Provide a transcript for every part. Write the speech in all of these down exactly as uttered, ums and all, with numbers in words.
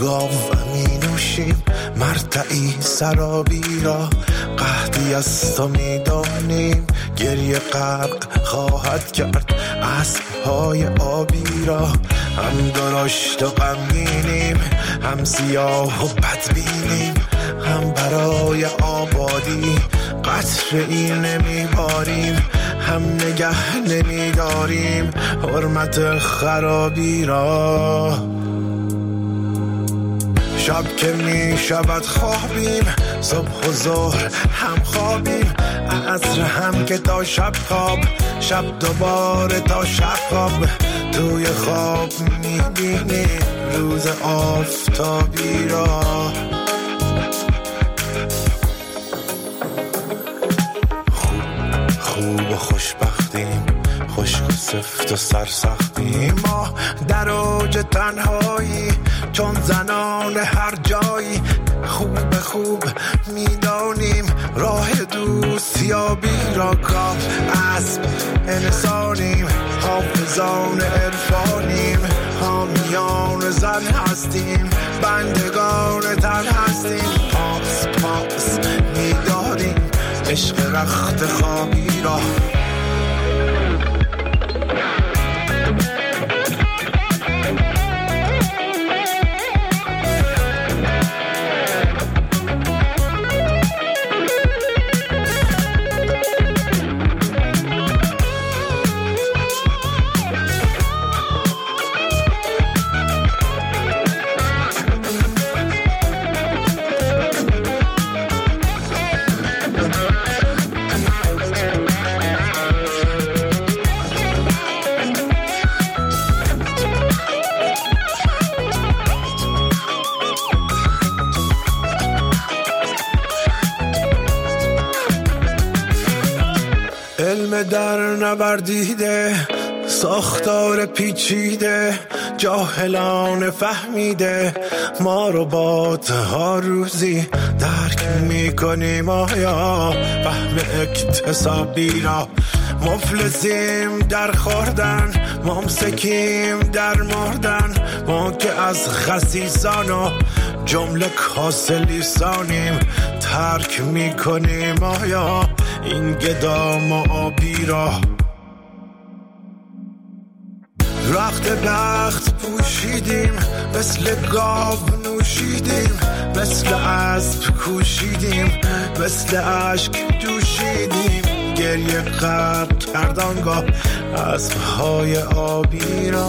گاو می نوشیم مرتعی سرابی را قحطی از تو می دانیم گریه غرق خواهد کرد اسب‌های آبی را هم درشت و غمگینیم هم سیاه و بدبینیم هم برای آبادی قطره‌ای نمیباریم هم نگه نمیداریم حرمت خرابی را شب که می شود خوابیم صبح و ظهر هم خوابیم عصر هم که تا شب خواب شب دوباره تا شب خواب توی خواب می بینیم روز آفتابی را خوب خوب و خوشبختیم خشک و سفت و سرسختیم ما در اوج تنهایی چون زنان هر جایی خوب خوب میدانیم راه دوستیابی را گام اسب انسانیم حافظان عرفانیم حامیان زن هستیم بندگان تن هستیم پاس پاس میداریم عشق رخت خوابی را علم در نوردیده ساختار پیچیده جاهلان فهمیده ما رو با ها روزی درک میکنیم آیا فهم اکتسابی را مفلسیم در خوردن ممسکیم در مردن ما که از خسیسان و جمله کاسه لیسانیم ترک میکنیم آیا این گدام و آبی را رخت بخت پوشیدیم مثل گاو نوشیدیم مثل اسب کوشیدیم مثل اشک جوشیدیم گریه غرق کردانگاه اسب‌های آبی را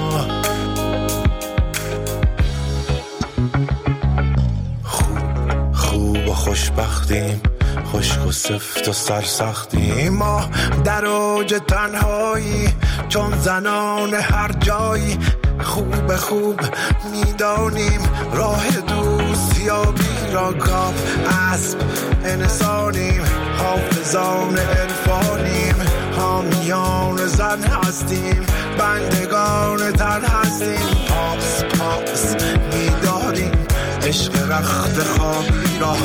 خوب خوب و خوشبختیم خشک و سفت و سرسختیم ما در اوج تنهایی چون زنان هر جایی خوب خوب میدانیم راه دوستیابی را گام اسب انسانیم حافظان عرفانیم حامیان زن هستیم بندگان تن هستیم پاس پاس میداریم عشق رخت خوابی را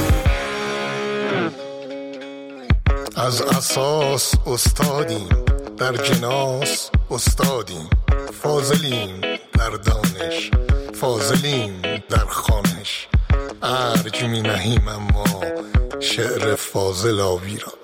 از اساس استادیم در جناس استادیم فاضلیم در دانش فاضلیم در خوانش ارج می نهیم اما شعر فاضل آبی را